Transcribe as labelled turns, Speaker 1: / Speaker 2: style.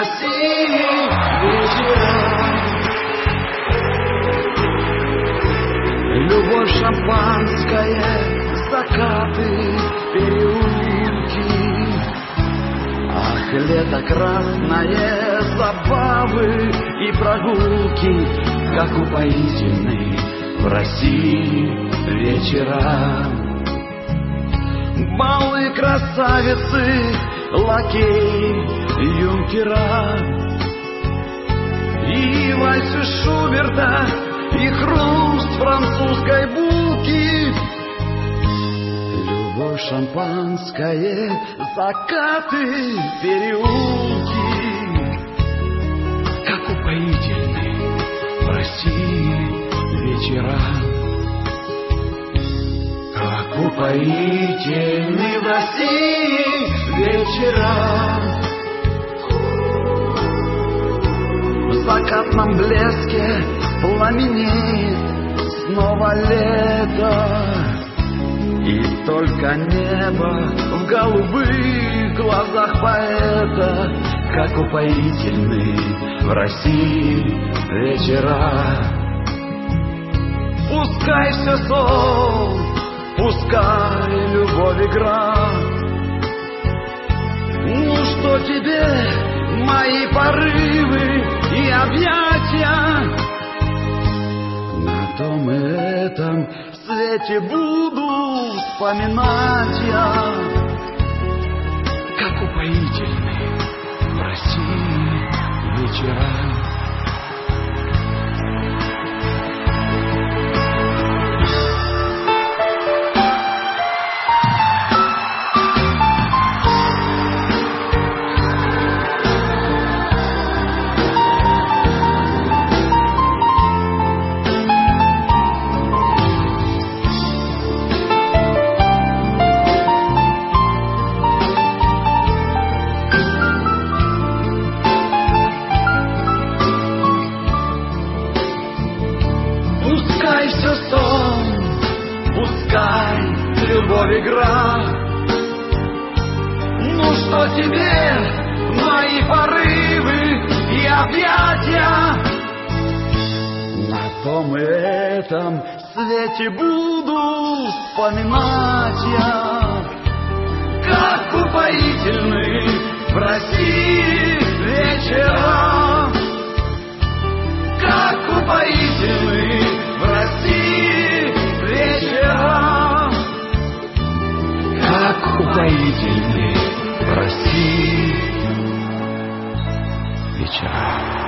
Speaker 1: России вечера. Любовь, шампанское, закаты, переулки. Ах, лето красное, забавы и прогулки, как упоительны в России вечера. Балы, красавицы, лакеи, юнкера, и вальсы Шуберта, и хруст французской булки. Любовь, шампанское, закаты, переулки, как упоительны в России вечера. Как упоительны в России вечера. В закатном блеске пламенеет снова лето, и только небо в голубых глазах поэта. Как упоительны в России вечера. Пускай все сон, пускай любовь игра. Ну что тебе мои порывы и объятия? На том и этом свете буду вспоминать я. Как упоительны в России вечера. Пускай все сон, пускай любовь игра. Ну что тебе мои порывы и объятия? На том и этом свете буду вспоминать я. Как упоительны в России вечера. Как упоительны в России вечера. Как упоительны в России вечера.